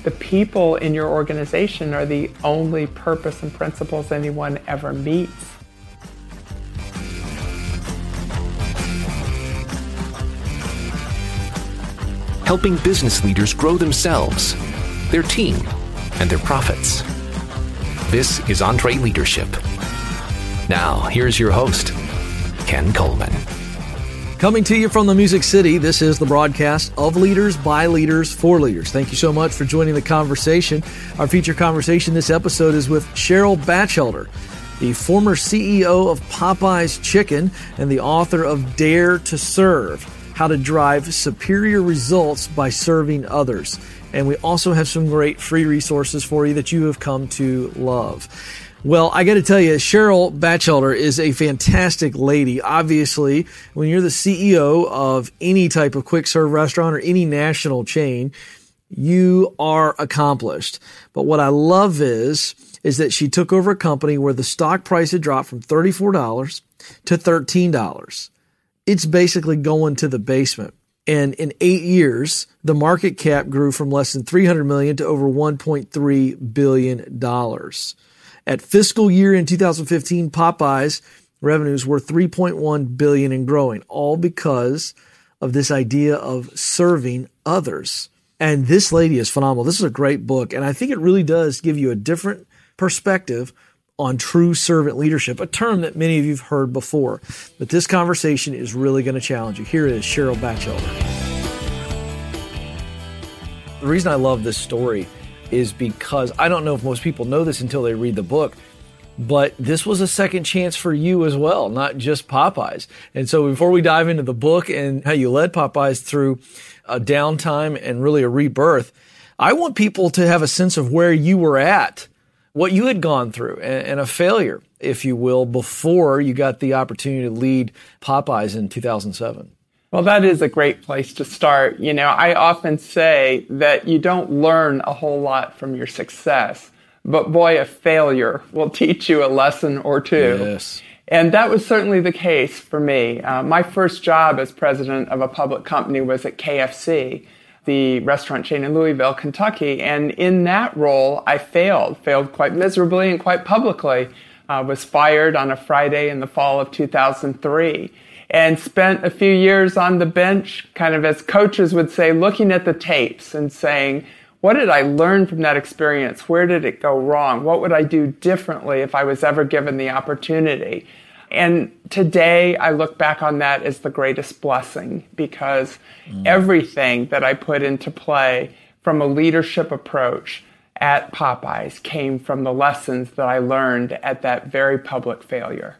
the people in your organization are the only purpose and principles anyone ever meets. Helping business leaders grow themselves, their team, and their profits. This is EntreLeadership. Now, here's your host, Ken Coleman. Coming to you from the Music City, this is the broadcast of Leaders, by Leaders, for Leaders. Thank you so much for joining the conversation. Our featured conversation this episode is with Cheryl Batchelder, the former CEO of Popeye's Chicken and the author of Dare to Serve: How to Drive Superior Results by Serving Others. And we also have some great free resources for you that you have come to love. Well, I got to tell you, Cheryl Batchelder is a fantastic lady. Obviously, when you're the CEO of any type of quick serve restaurant or any national chain, you are accomplished. But what I love is that she took over a company where the stock price had dropped from $34 to $13. It's basically going to the basement. And in 8 years, the market cap grew from less than $300 million to over $1.3 billion. At fiscal year in 2015, Popeye's revenues were $3.1 billion and growing, all because of this idea of serving others. And this lady is phenomenal. This is a great book, and I think it really does give you a different perspective on true servant leadership, a term that many of you have heard before. But this conversation is really going to challenge you. Here is Cheryl Batchelder. The reason I love this story is because I don't know if most people know this until they read the book, but this was a second chance for you as well, not just Popeyes. And so before we dive into the book and how you led Popeyes through a downtime and really a rebirth, I want people to have a sense of where you were at, what you had gone through, and a failure, if you will, before you got the opportunity to lead Popeyes in 2007. Well, that is a great place to start. You know, I often say that you don't learn a whole lot from your success, but boy, a failure will teach you a lesson or two. Yes. And that was certainly the case for me. My first job as president of a public company was at KFC, the restaurant chain in Louisville, Kentucky. And in that role, I failed quite miserably and quite publicly. Was fired on a Friday in the fall of 2003. And spent a few years on the bench, kind of as coaches would say, looking at the tapes and saying, what did I learn from that experience? Where did it go wrong? What would I do differently if I was ever given the opportunity? And today I look back on that as the greatest blessing, because everything that I put into play from a leadership approach at Popeyes came from the lessons that I learned at that very public failure.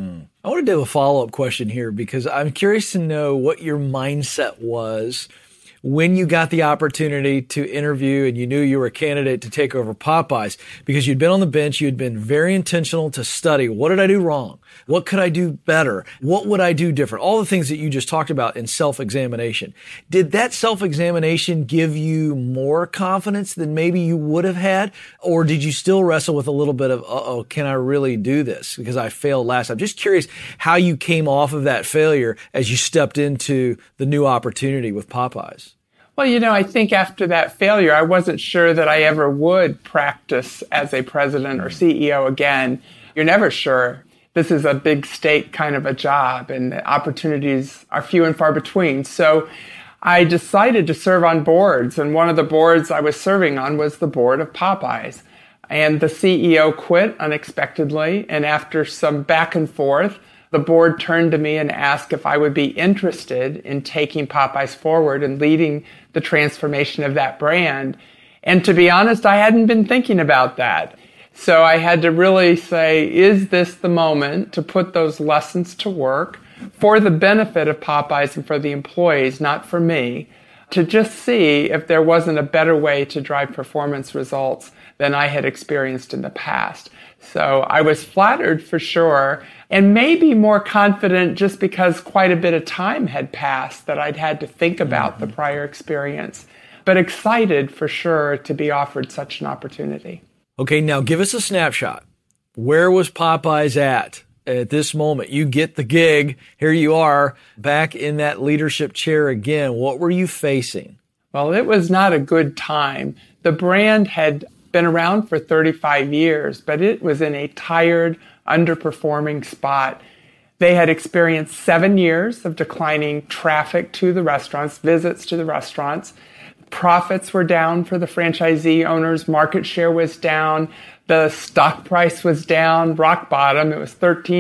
I want to do a follow-up question here because I'm curious to know what your mindset was when you got the opportunity to interview and you knew you were a candidate to take over Popeyes, because you'd been on the bench, you'd been very intentional to study. What did I do wrong? What could I do better? What would I do different? All the things that you just talked about in self-examination. Did that self-examination give you more confidence than maybe you would have had? Or did you still wrestle with a little bit of, can I really do this? Because I failed last time. Just curious how you came off of that failure as you stepped into the new opportunity with Popeyes. Well, you know, I think after that failure, I wasn't sure that I ever would practice as a president or CEO again. You're never sure. This is a big stake kind of a job, and the opportunities are few and far between. So I decided to serve on boards, and one of the boards I was serving on was the board of Popeyes. And the CEO quit unexpectedly, and after some back and forth, the board turned to me and asked if I would be interested in taking Popeyes forward and leading the transformation of that brand. And to be honest, I hadn't been thinking about that. So I had to really say, is this the moment to put those lessons to work for the benefit of Popeyes and for the employees, not for me, to just see if there wasn't a better way to drive performance results than I had experienced in the past. So I was flattered for sure, and maybe more confident just because quite a bit of time had passed that I'd had to think about the prior experience, but excited for sure to be offered such an opportunity. Okay, now give us a snapshot. Where was Popeyes at this moment? You get the gig. Here you are back in that leadership chair again. What were you facing? Well, it was not a good time. The brand had been around for 35 years, but it was in a tired, underperforming spot. They had experienced 7 years of declining traffic to the restaurants, visits to the restaurants. Profits were down for the franchisee owners. Market share was down. The stock price was down, rock bottom. It was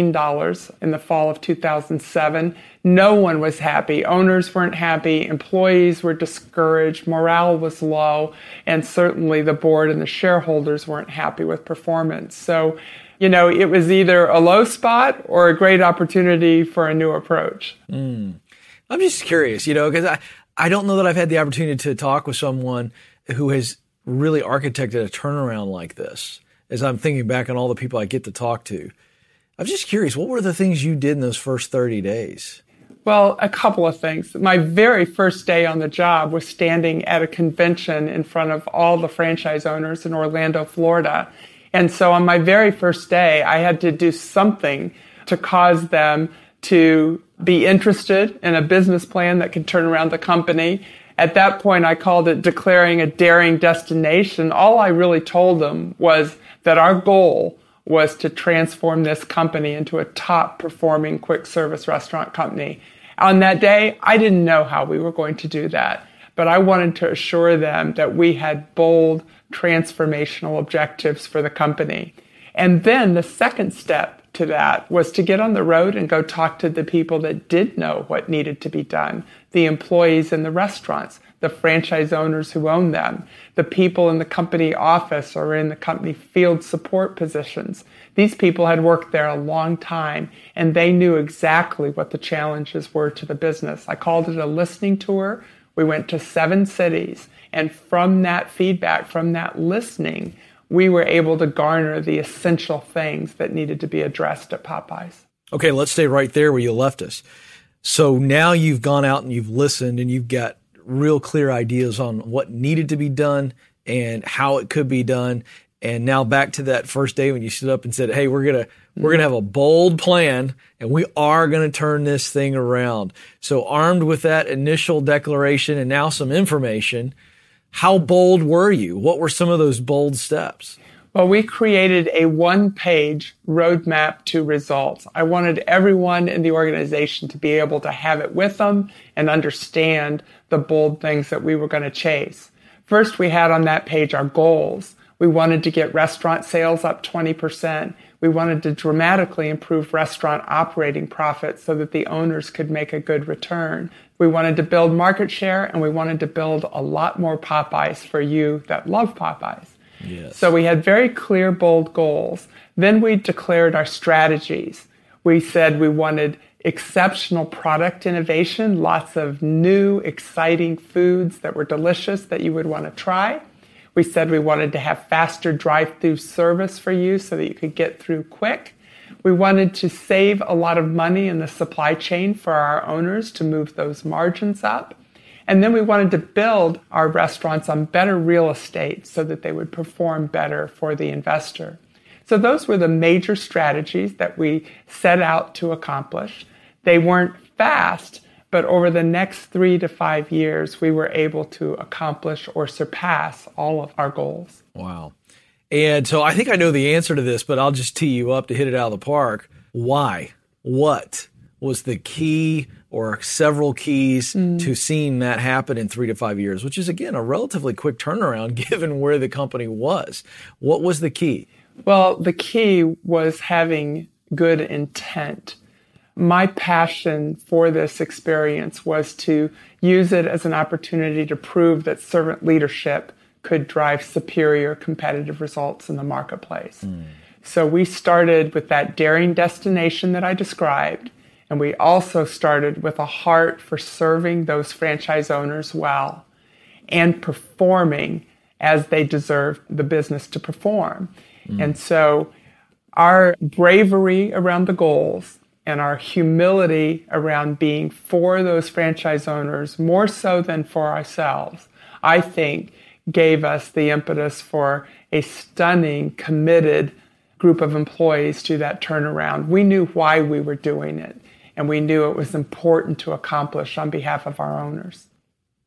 $13 in the fall of 2007. No one was happy. Owners weren't happy. Employees were discouraged. Morale was low. And certainly the board and the shareholders weren't happy with performance. So, it was either a low spot or a great opportunity for a new approach. I'm just curious, because I don't know that I've had the opportunity to talk with someone who has really architected a turnaround like this. As I'm thinking back on all the people I get to talk to, I'm just curious, what were the things you did in those first 30 days? Well, a couple of things. My very first day on the job was standing at a convention in front of all the franchise owners in Orlando, Florida. And so on my very first day, I had to do something to cause them to be interested in a business plan that could turn around the company. At that point, I called it declaring a daring destination. All I really told them was that our goal was to transform this company into a top-performing quick-service restaurant company. On that day, I didn't know how we were going to do that, but I wanted to assure them that we had bold, transformational objectives for the company. And then the second step to that was to get on the road and go talk to the people that did know what needed to be done, the employees in the restaurants, the franchise owners who own them, the people in the company office or in the company field support positions. These people had worked there a long time, and they knew exactly what the challenges were to the business. I called it a listening tour. We went to 7 cities, and from that feedback, from that listening, we were able to garner the essential things that needed to be addressed at Popeyes. Okay, let's stay right there where you left us. So now you've gone out and you've listened and you've got real clear ideas on what needed to be done and how it could be done. And now back to that first day when you stood up and said, hey, we're going to have a bold plan and we are going to turn this thing around. So armed with that initial declaration and now some information, how bold were you? What were some of those bold steps? Well, we created a 1-page roadmap to results. I wanted everyone in the organization to be able to have it with them and understand the bold things that we were going to chase. First, we had on that page our goals. We wanted to get restaurant sales up 20%. We wanted to dramatically improve restaurant operating profits so that the owners could make a good return. We wanted to build market share, and we wanted to build a lot more Popeyes for you that love Popeyes. Yes. So we had very clear, bold goals. Then we declared our strategies. We said we wanted exceptional product innovation, lots of new, exciting foods that were delicious that you would want to try. We said we wanted to have faster drive-through service for you so that you could get through quick. We wanted to save a lot of money in the supply chain for our owners to move those margins up. And then we wanted to build our restaurants on better real estate so that they would perform better for the investor. So those were the major strategies that we set out to accomplish. They weren't fast, but over the next 3 to 5 years, we were able to accomplish or surpass all of our goals. Wow. And so I think I know the answer to this, but I'll just tee you up to hit it out of the park. Why? What was the key or several keys to seeing that happen in 3 to 5 years, which is, again, a relatively quick turnaround given where the company was? What was the key? Well, the key was having good intent. My passion for this experience was to use it as an opportunity to prove that servant leadership could drive superior competitive results in the marketplace. So we started with that daring destination that I described, and we also started with a heart for serving those franchise owners well and performing as they deserve the business to perform. And so our bravery around the goals and our humility around being for those franchise owners, more so than for ourselves, I think gave us the impetus for a stunning, committed group of employees to that turnaround. We knew why we were doing it, and we knew it was important to accomplish on behalf of our owners.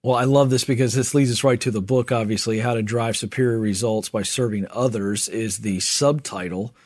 Well, I love this because this leads us right to the book, obviously. How to Drive Superior Results by Serving Others is the subtitle.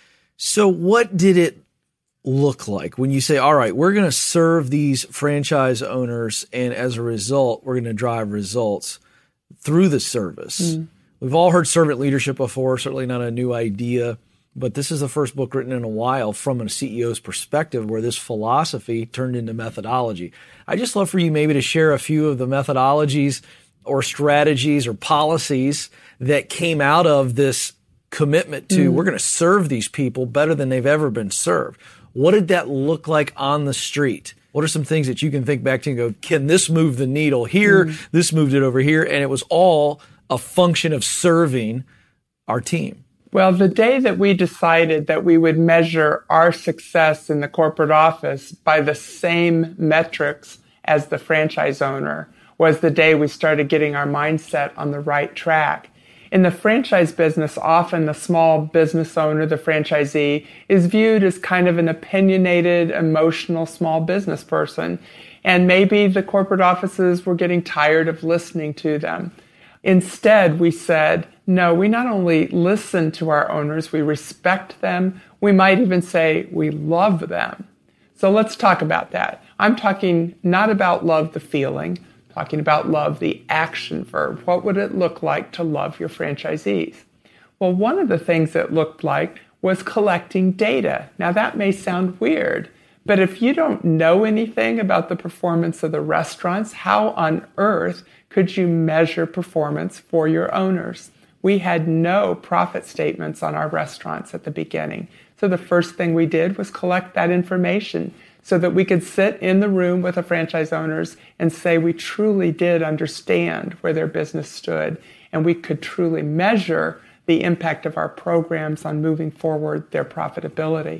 So what did it look like when you say, all right, we're going to serve these franchise owners, and as a result, we're going to drive results through the service? We've all heard servant leadership before, certainly not a new idea, but this is the first book written in a while from a CEO's perspective where this philosophy turned into methodology. I just love for you maybe to share a few of the methodologies or strategies or policies that came out of this commitment to we're going to serve these people better than they've ever been served. What did that look like on the street? What are some things that you can think back to and go, can this move the needle here? This moved it over here. And it was all a function of serving our team. Well, the day that we decided that we would measure our success in the corporate office by the same metrics as the franchise owner was the day we started getting our mindset on the right track. In the franchise business, often the small business owner, the franchisee, is viewed as kind of an opinionated, emotional small business person. And maybe the corporate offices were getting tired of listening to them. Instead, we said, no, we not only listen to our owners, we respect them. We might even say we love them. So let's talk about that. I'm talking not about love the feeling, I'm talking about love the action verb. What would it look like to love your franchisees? Well, one of the things it looked like was collecting data. Now that may sound weird, but if you don't know anything about the performance of the restaurants, how on earth could you measure performance for your owners? We had no profit statements on our restaurants at the beginning. So the first thing we did was collect that information so that we could sit in the room with the franchise owners and say we truly did understand where their business stood, and we could truly measure the impact of our programs on moving forward their profitability.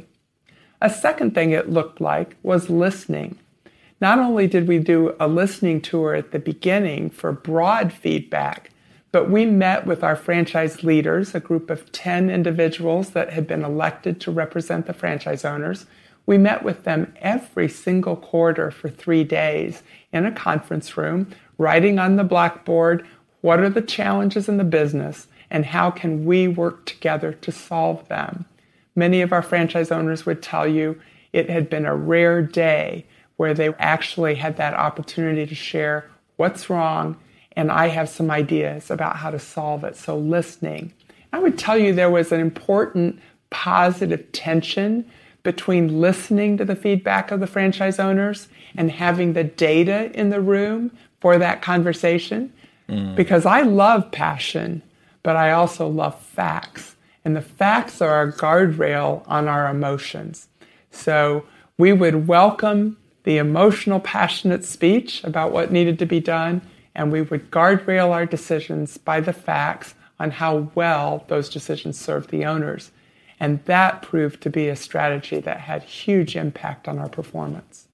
A second thing it looked like was listening. Not only did we do a listening tour at the beginning for broad feedback, but we met with our franchise leaders, a group of 10 individuals that had been elected to represent the franchise owners. We met with them every single quarter for 3 days in a conference room, writing on the blackboard, what are the challenges in the business and how can we work together to solve them? Many of our franchise owners would tell you it had been a rare day where they actually had that opportunity to share what's wrong, and I have some ideas about how to solve it. So listening. I would tell you there was an important positive tension between listening to the feedback of the franchise owners and having the data in the room for that conversation. Because I love passion, but I also love facts. And the facts are a guardrail on our emotions. So we would welcome the emotional, passionate speech about what needed to be done, and we would guardrail our decisions by the facts on how well those decisions served the owners. And that proved to be a strategy that had huge impact on our performance.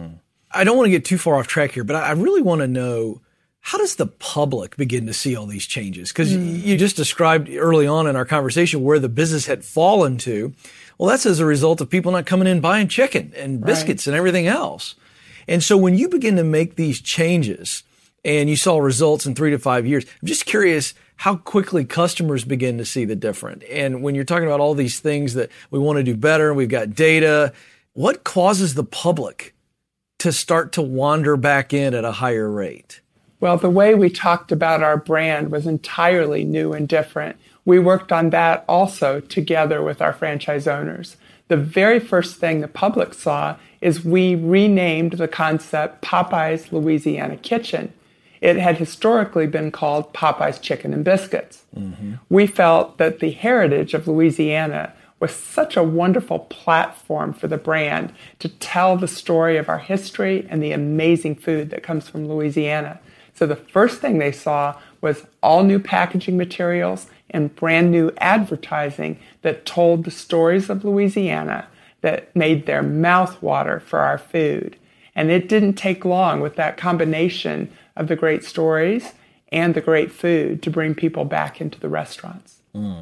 I don't want to get too far off track here, but I really want to know, how does the public begin to see all these changes? Because you just described early on in our conversation where the business had fallen to. Well, that's as a result of people not coming in buying chicken and biscuits and everything else. And so when you begin to make these changes and you saw results in 3 to 5 years, I'm just curious how quickly customers begin to see the difference. And when you're talking about all these things that we want to do better, we've got data, what causes the public to start to wander back in at a higher rate? Well, the way we talked about our brand was entirely new and different. We worked on that also together with our franchise owners. The very first thing the public saw is we renamed the concept Popeye's Louisiana Kitchen. It had historically been called Popeye's Chicken and Biscuits. We felt that the heritage of Louisiana was such a wonderful platform for the brand to tell the story of our history and the amazing food that comes from Louisiana. So the first thing they saw was all new packaging materials and brand new advertising that told the stories of Louisiana that made their mouth water for our food. And it didn't take long with that combination of the great stories and the great food to bring people back into the restaurants.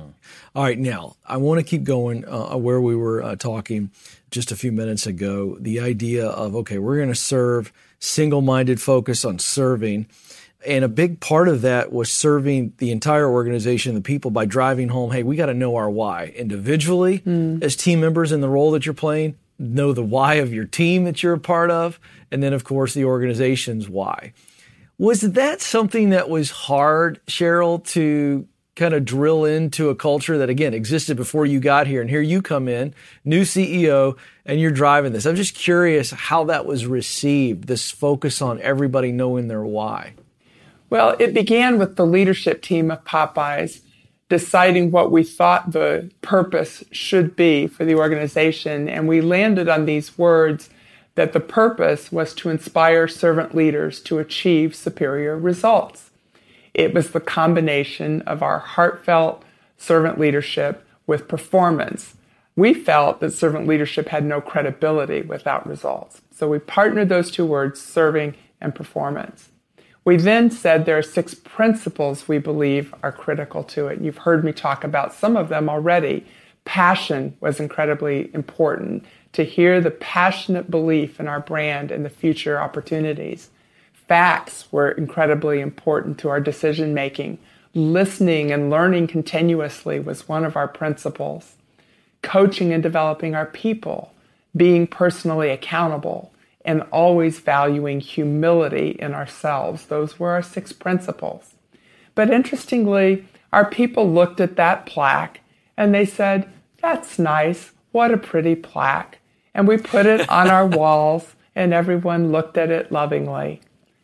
All right, now, I want to keep going where we were talking just a few minutes ago. The idea of, okay, we're going to serve, single-minded focus on serving. And a big part of that was serving the entire organization, the people, by driving home, hey, we got to know our why. Individually, as team members in the role that you're playing, know the why of your team that you're a part of, and then, of course, the organization's why. Was that something that was hard, Cheryl, to kind of drill into a culture that, again, existed before you got here? And here you come in, new CEO, and you're driving this. I'm just curious how that was received, this focus on everybody knowing their why. Well, it began with the leadership team of Popeyes deciding what we thought the purpose should be for the organization. And we landed on these words that the purpose was to inspire servant leaders to achieve superior results. It was the combination of our heartfelt servant leadership with performance. We felt that servant leadership had no credibility without results. So we partnered those two words, serving and performance. We then said there are 6 principles we believe are critical to it. You've heard me talk about some of them already. Passion was incredibly important, to hear the passionate belief in our brand and the future opportunities. Facts were incredibly important to our decision making. Listening and learning continuously was one of our principles. Coaching and developing our people, being personally accountable, and always valuing humility in ourselves. Those were our 6 principles. But interestingly, our people looked at that plaque and they said, "That's nice. What a pretty plaque." And we put it on our walls and everyone looked at it lovingly.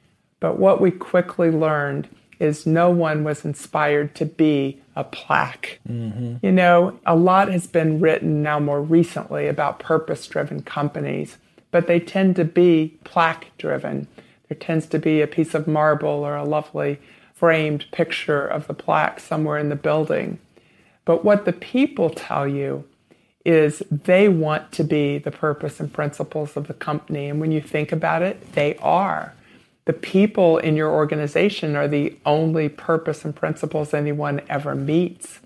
But what we quickly learned is no one was inspired to be a plaque. You know, a lot has been written now more recently about purpose-driven companies, but they tend to be plaque-driven. There tends to be a piece of marble or a lovely framed picture of the plaque somewhere in the building. But what the people tell you is they want to be the purpose and principles of the company. And when you think about it, they are. The people in your organization are the only purpose and principles anyone ever meets.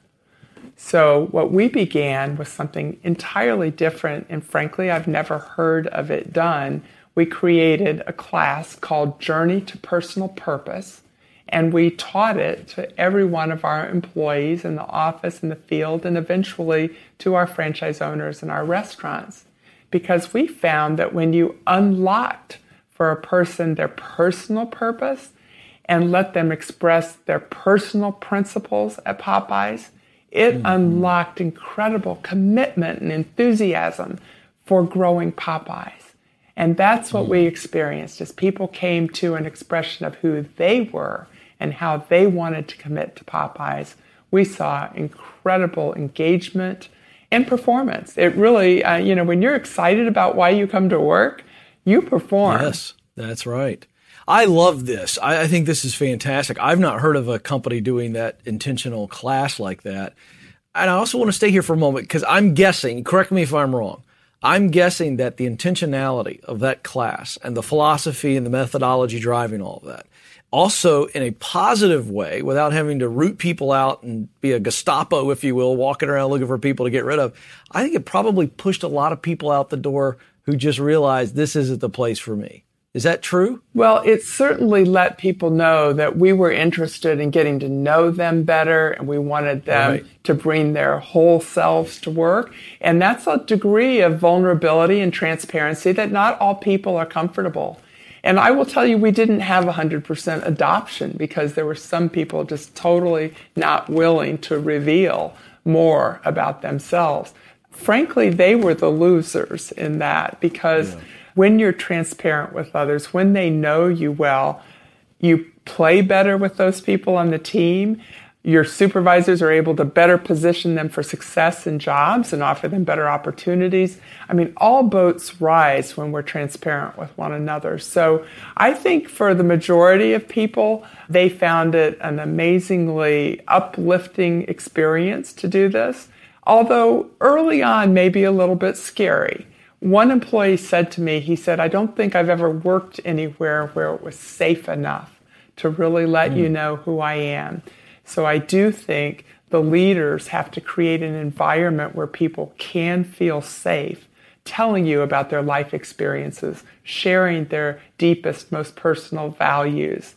So what we began was something entirely different, and frankly, I've never heard of it done. We created a class called Journey to Personal Purpose, and we taught it to every one of our employees in the office, in the field, and eventually to our franchise owners in our restaurants. Because we found that when you unlocked for a person their personal purpose and let them express their personal principles at Popeyes, it unlocked incredible commitment and enthusiasm for growing Popeyes. And that's what we experienced as people came to an expression of who they were and how they wanted to commit to Popeyes. We saw incredible engagement and performance. It really, when you're excited about why you come to work, you perform. Yes, that's right. I love this. I think this is fantastic. I've not heard of a company doing that intentional class like that. And I also want to stay here for a moment because I'm guessing, correct me if I'm wrong, I'm guessing that the intentionality of that class and the philosophy and the methodology driving all of that, also in a positive way, without having to root people out and be a Gestapo, if you will, walking around looking for people to get rid of, I think it probably pushed a lot of people out the door who just realized this isn't the place for me. Is that true? Well, it certainly let people know that we were interested in getting to know them better, and we wanted them to bring their whole selves to work. And that's a degree of vulnerability and transparency that not all people are comfortable. And I will tell you, we didn't have 100% adoption because there were some people just totally not willing to reveal more about themselves. Frankly, they were the losers in that because when you're transparent with others, when they know you well, you play better with those people on the team. Your supervisors are able to better position them for success in jobs and offer them better opportunities. I mean, all boats rise when we're transparent with one another. So I think for the majority of people, they found it an amazingly uplifting experience to do this, although early on maybe a little bit scary. One employee said to me, he said, "I don't think I've ever worked anywhere where it was safe enough to really let you know who I am." So I do think the leaders have to create an environment where people can feel safe, telling you about their life experiences, sharing their deepest, most personal values.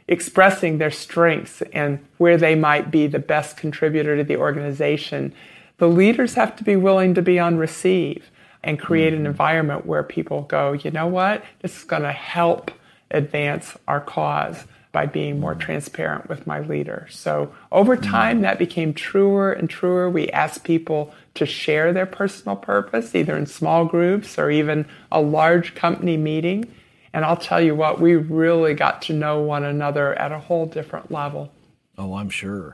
expressing their strengths and where they might be the best contributor to the organization, the leaders have to be willing to be on receive and create an environment where people go, you know what, this is going to help advance our cause by being more transparent with my leader. So over time, that became truer and truer. We asked people to share their personal purpose, either in small groups or even a large company meeting. And I'll tell you what, we really got to know one another at a whole different level. Oh, I'm sure.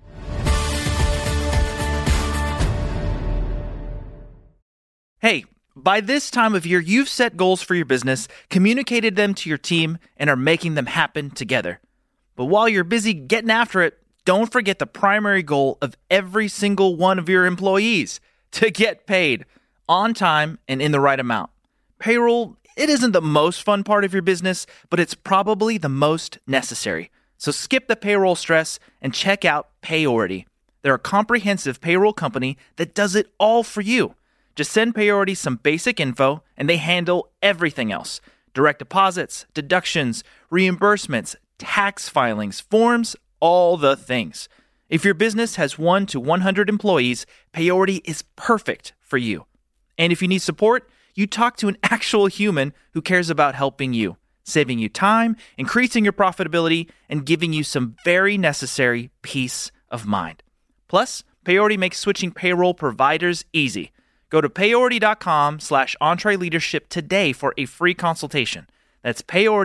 Hey, by this time of year, you've set goals for your business, communicated them to your team, and are making them happen together. But while you're busy getting after it, don't forget the primary goal of every single one of your employees: to get paid on time and in the right amount. Payroll, it isn't the most fun part of your business, but it's probably the most necessary. So skip the payroll stress and check out Payority. They're a comprehensive payroll company that does it all for you. Just send Payority some basic info, and they handle everything else. Direct deposits, deductions, reimbursements, tax filings, forms, all the things. If your business has 1 to 100 employees, Payority is perfect for you. And if you need support, you talk to an actual human who cares about helping you, saving you time, increasing your profitability, and giving you some very necessary peace of mind. Plus, Payority makes switching payroll providers easy. Go to payority.com/EntreLeadership today for a free consultation. That's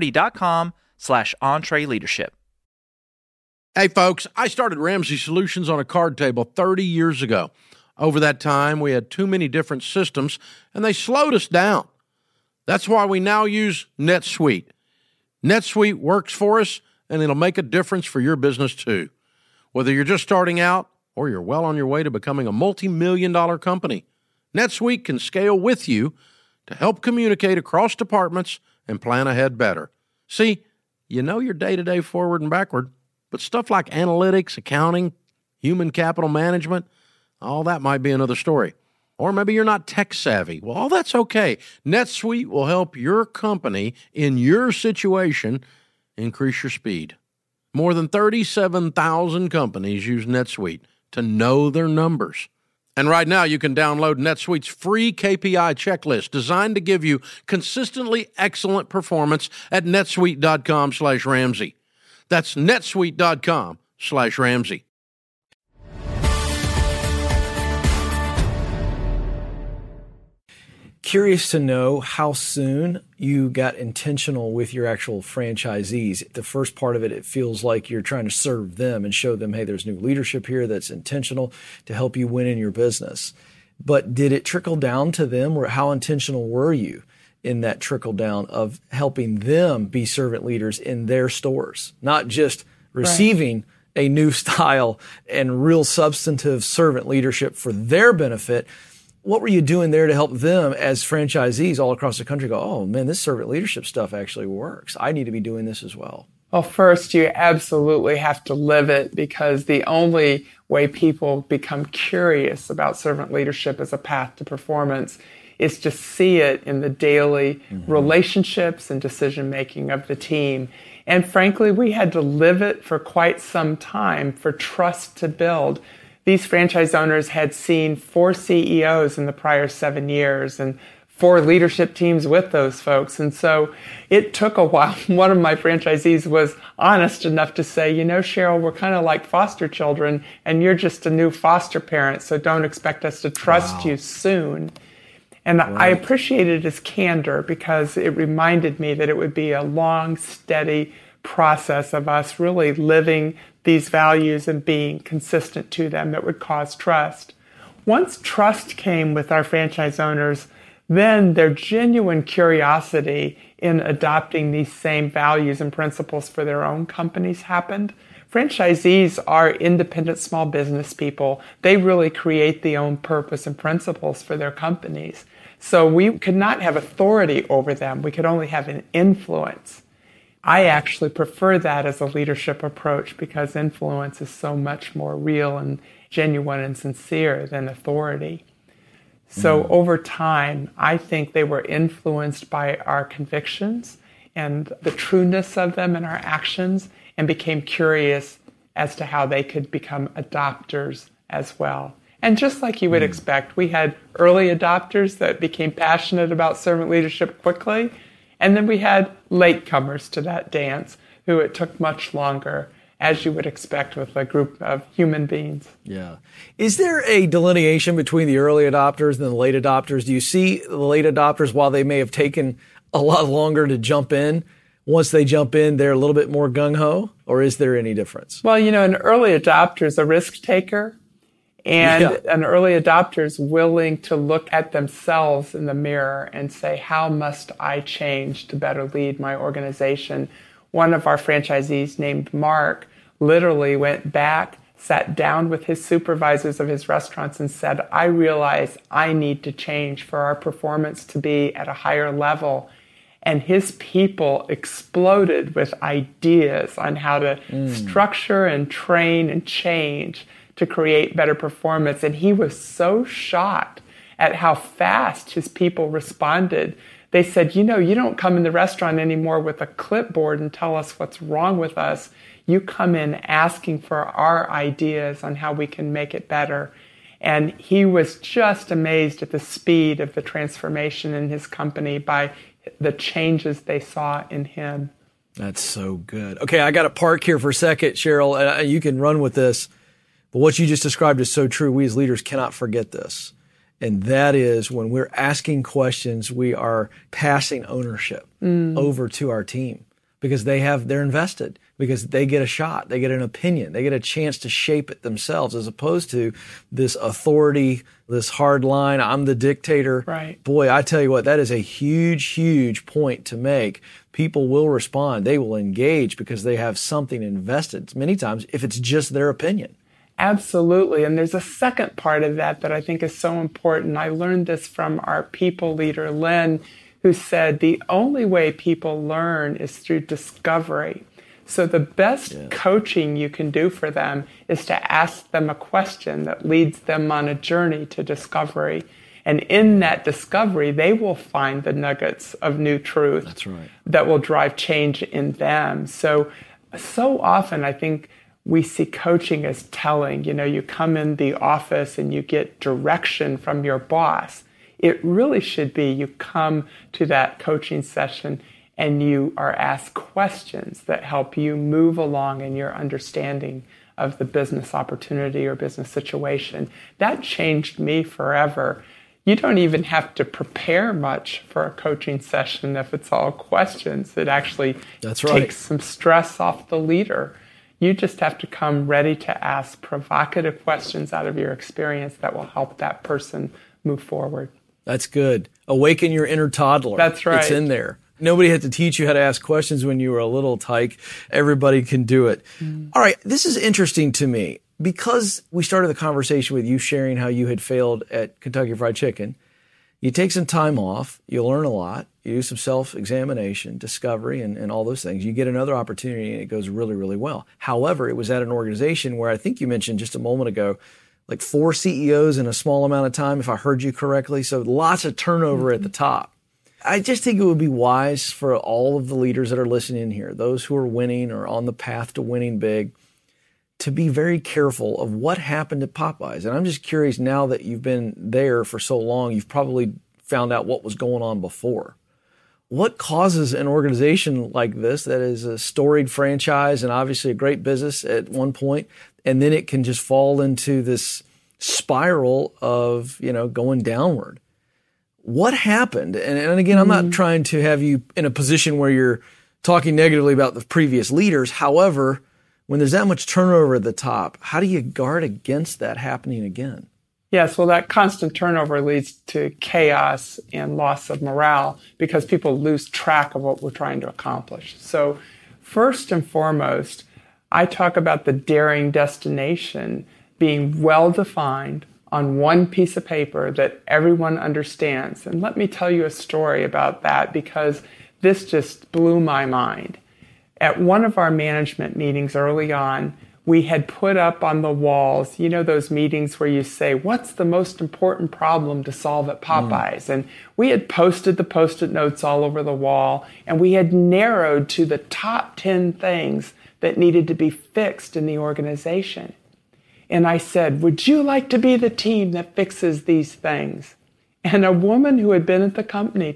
payority.com/EntreLeadership. Hey folks, I started Ramsey Solutions on a card table 30 years ago. Over that time, we had too many different systems, and they slowed us down. That's why we now use NetSuite. NetSuite works for us, and it'll make a difference for your business too. Whether you're just starting out or you're well on your way to becoming a multi-million-dollar company, NetSuite can scale with you to help communicate across departments and plan ahead better. See, you know your day-to-day forward and backward, but stuff like analytics, accounting, human capital management, all that might be another story. Or maybe you're not tech savvy. Well, all that's okay. NetSuite will help your company in your situation increase your speed. More than 37,000 companies use NetSuite to know their numbers. And right now, you can download NetSuite's free KPI checklist designed to give you consistently excellent performance at netsuite.com/Ramsey. That's netsuite.com/Ramsey. Curious to know how soon you got intentional with your actual franchisees. The first part of it, it feels like you're trying to serve them and show them, hey, there's new leadership here that's intentional to help you win in your business. But did it trickle down to them, or how intentional were you in that trickle down of helping them be servant leaders in their stores, not just receiving a new style and real substantive servant leadership for their benefit? What were you doing there to help them as franchisees all across the country go, oh man, this servant leadership stuff actually works. I need to be doing this as well. Well, first, you absolutely have to live it, because the only way people become curious about servant leadership as a path to performance is to see it in the daily relationships and decision-making of the team. And frankly, we had to live it for quite some time for trust to build. These franchise owners had seen 4 CEOs in the prior 7 years and 4 leadership teams with those folks. And so it took a while. One of my franchisees was honest enough to say, you know, Cheryl, we're kind of like foster children, and you're just a new foster parent, so don't expect us to trust you soon. And I appreciated his candor, because it reminded me that it would be a long, steady process of us really living these values and being consistent to them that would cause trust. Once trust came with our franchise owners, then their genuine curiosity in adopting these same values and principles for their own companies happened. Franchisees are independent small business people. They really create their own purpose and principles for their companies. So we could not have authority over them. We could only have an influence. I actually prefer that as a leadership approach, because influence is so much more real and genuine and sincere than authority. So over time, I think they were influenced by our convictions and the trueness of them and our actions, and became curious as to how they could become adopters as well. And just like you would expect, we had early adopters that became passionate about servant leadership quickly, and then we had latecomers to that dance who it took much longer, as you would expect with a group of human beings. Yeah. Is there a delineation between the early adopters and the late adopters? Do you see the late adopters, while they may have taken a lot longer to jump in, once they jump in, they're a little bit more gung-ho, or is there any difference? Well, an early adopter is a risk taker, and an early adopter is willing to look at themselves in the mirror and say, how must I change to better lead my organization? One of our franchisees named Mark literally went back, sat down with his supervisors of his restaurants and said, I realize I need to change for our performance to be at a higher level. And his people exploded with ideas on how to structure and train and change to create better performance. And he was so shocked at how fast his people responded. They said, you don't come in the restaurant anymore with a clipboard and tell us what's wrong with us. You come in asking for our ideas on how we can make it better. And he was just amazed at the speed of the transformation in his company by the changes they saw in him. That's so good. Okay, I got to park here for a second, Cheryl. You can run with this. But what you just described is so true. We as leaders cannot forget this. And that is, when we're asking questions, we are passing ownership over to our team, because they're invested, because they get a shot, they get an opinion, they get a chance to shape it themselves, as opposed to this authority, this hard line, I'm the dictator. Right. Boy, I tell you what, that is a huge, huge point to make. People will respond. They will engage because they have something invested, many times, if it's just their opinion. Absolutely. And there's a second part of that I think is so important. I learned this from our people leader, Lynn, who said the only way people learn is through discovery. So the best coaching you can do for them is to ask them a question that leads them on a journey to discovery. And in that discovery, they will find the nuggets of new truth. That's right. That will drive change in them. So often I think we see coaching as telling. You come in the office and you get direction from your boss. It really should be you come to that coaching session and you are asked questions that help you move along in your understanding of the business opportunity or business situation. That changed me forever. You don't even have to prepare much for a coaching session if it's all questions. It actually takes some stress off the leader. You just have to come ready to ask provocative questions out of your experience that will help that person move forward. That's good. Awaken your inner toddler. That's right. It's in there. Nobody had to teach you how to ask questions when you were a little tyke. Everybody can do it. All right. This is interesting to me because we started the conversation with you sharing how you had failed at Kentucky Fried Chicken. You take some time off. You learn a lot. You do some self-examination, discovery, and all those things. You get another opportunity, and it goes really, really well. However, it was at an organization where I think you mentioned just a moment ago, like 4 CEOs in a small amount of time, if I heard you correctly. So lots of turnover at the top. I just think it would be wise for all of the leaders that are listening here, those who are winning or on the path to winning big, to be very careful of what happened at Popeyes. And I'm just curious, now that you've been there for so long, you've probably found out what was going on before. What causes an organization like this that is a storied franchise and obviously a great business at one point, and then it can just fall into this spiral of, going downward? What happened? And again, I'm not trying to have you in a position where you're talking negatively about the previous leaders. However, when there's that much turnover at the top, how do you guard against that happening again? Yes, well, that constant turnover leads to chaos and loss of morale because people lose track of what we're trying to accomplish. So first and foremost, I talk about the daring destination being well-defined on one piece of paper that everyone understands. And let me tell you a story about that because this just blew my mind. At one of our management meetings early on, we had put up on the walls, those meetings where you say, what's the most important problem to solve at Popeyes? And we had posted the Post-it notes all over the wall, and we had narrowed to the top 10 things that needed to be fixed in the organization. And I said, would you like to be the team that fixes these things? And a woman who had been at the company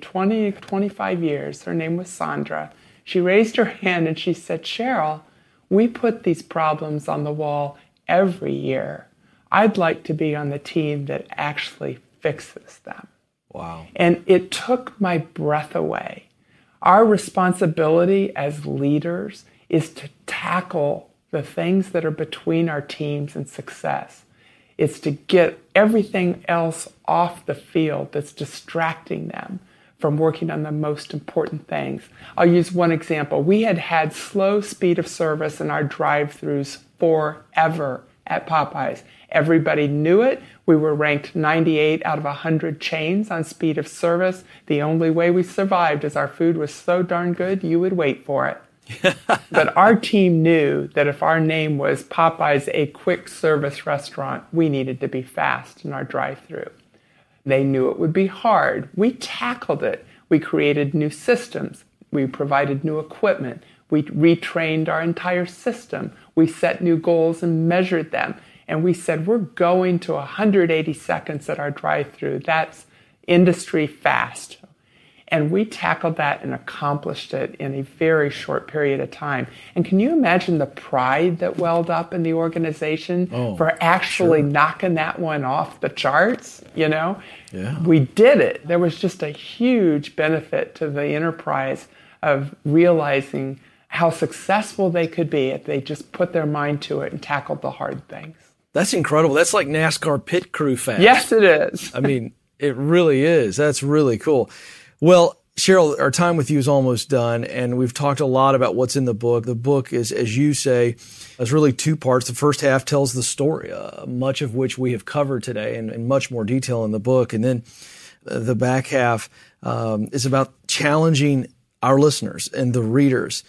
25 years, her name was Sandra, she raised her hand and she said, Cheryl, we put these problems on the wall every year. I'd like to be on the team that actually fixes them. Wow. And it took my breath away. Our responsibility as leaders is to tackle the things that are between our teams and success. It's to get everything else off the field that's distracting them from working on the most important things. I'll use one example. We had slow speed of service in our drive-thrus forever at Popeyes. Everybody knew it. We were ranked 98 out of 100 chains on speed of service. The only way we survived is our food was so darn good, you would wait for it. But our team knew that if our name was Popeyes, a quick service restaurant, we needed to be fast in our drive-thru. They knew it would be hard. We tackled it. We created new systems. We provided new equipment. We retrained our entire system. We set new goals and measured them. And we said, we're going to 180 seconds at our drive-thru. That's industry fast. And we tackled that and accomplished it in a very short period of time. And can you imagine the pride that welled up in the organization for actually knocking that one off the charts? You know, we did it. There was just a huge benefit to the enterprise of realizing how successful they could be if they just put their mind to it and tackled the hard things. That's incredible. That's like NASCAR pit crew fast. Yes, it is. I mean, it really is. That's really cool. Well, Cheryl, our time with you is almost done, and we've talked a lot about what's in the book. The book is, as you say, is really two parts. The first half tells the story, much of which we have covered today in much more detail in the book. And then the back half is about challenging our listeners and the readers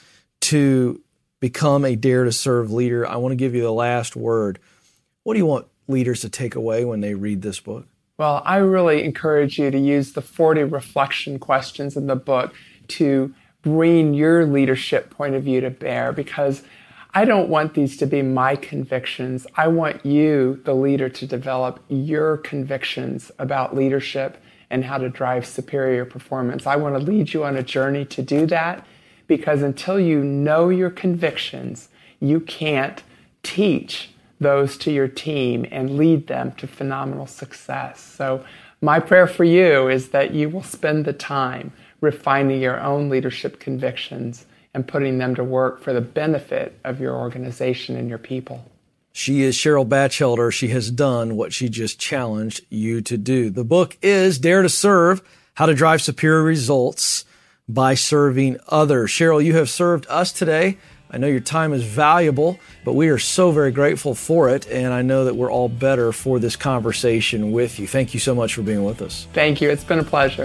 to become a Dare to Serve leader. I want to give you the last word. What do you want leaders to take away when they read this book? Well, I really encourage you to use the 40 reflection questions in the book to bring your leadership point of view to bear, because I don't want these to be my convictions. I want you, the leader, to develop your convictions about leadership and how to drive superior performance. I want to lead you on a journey to do that, because until you know your convictions, you can't teach those to your team and lead them to phenomenal success. So my prayer for you is that you will spend the time refining your own leadership convictions and putting them to work for the benefit of your organization and your people. She is Cheryl Batchelder. She has done what she just challenged you to do. The book is Dare to Serve, How to Drive Superior Results by Serving Others. Cheryl, you have served us today. I know your time is valuable, but we are so very grateful for it, and I know that we're all better for this conversation with you. Thank you so much for being with us. Thank you. It's been a pleasure.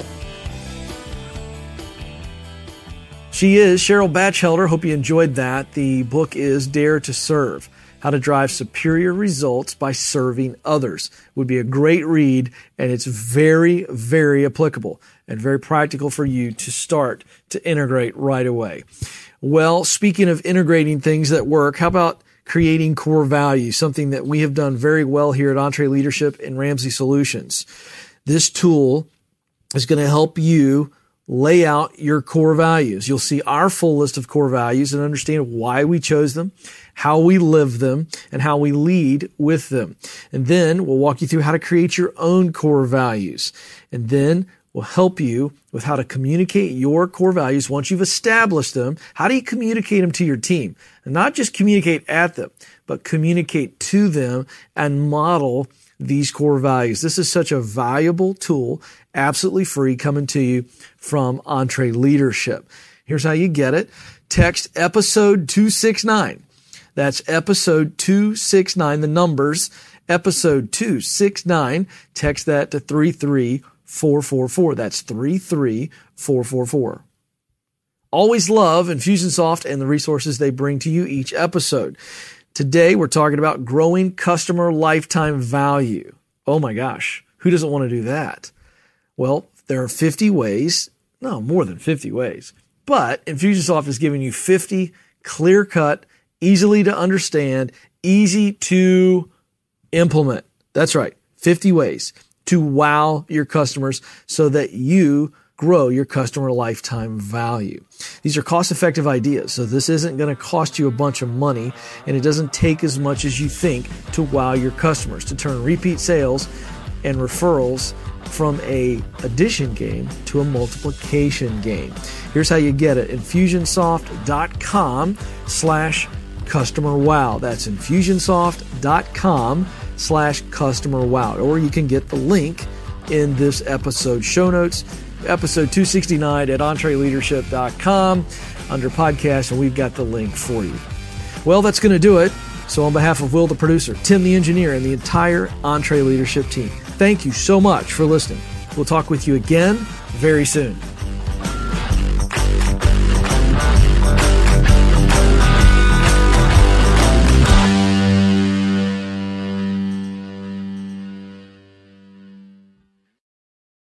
She is Cheryl Batchelder. Hope you enjoyed that. The book is Dare to Serve, How to Drive Superior Results by Serving Others. It would be a great read, and it's very, very applicable and very practical for you to start to integrate right away. Well, speaking of integrating things that work, how about creating core values, something that we have done very well here at EntreLeadership and Ramsey Solutions. This tool is going to help you lay out your core values. You'll see our full list of core values and understand why we chose them, how we live them, and how we lead with them. And then we'll walk you through how to create your own core values. And then we'll help you with how to communicate your core values once you've established them. How do you communicate them to your team? And not just communicate at them, but communicate to them and model these core values. This is such a valuable tool, absolutely free, coming to you from EntreLeadership. Here's how you get it. Text episode 269. That's episode 269, the numbers, episode 269. Text that to 33444. That's 33444. Always love Infusionsoft and the resources they bring to you each episode. Today, we're talking about growing customer lifetime value. Oh my gosh, who doesn't want to do that? Well, there are 50 ways, no, more than 50 ways, but Infusionsoft is giving you 50 clear-cut, easily to understand, easy to implement. That's right. 50 ways to wow your customers so that you grow your customer lifetime value. These are cost-effective ideas, so this isn't going to cost you a bunch of money, and it doesn't take as much as you think to wow your customers, to turn repeat sales and referrals from a addition game to a multiplication game. Here's how you get it. Infusionsoft.com/customer wow. That's Infusionsoft.com/customer wow. Or you can get the link in this episode show notes, episode 269 at EntreLeadership.com under podcast, and we've got the link for you. Well, that's going to do it. So on behalf of Will the producer, Tim the engineer, and the entire EntreLeadership team, thank you so much for listening. We'll talk with you again very soon.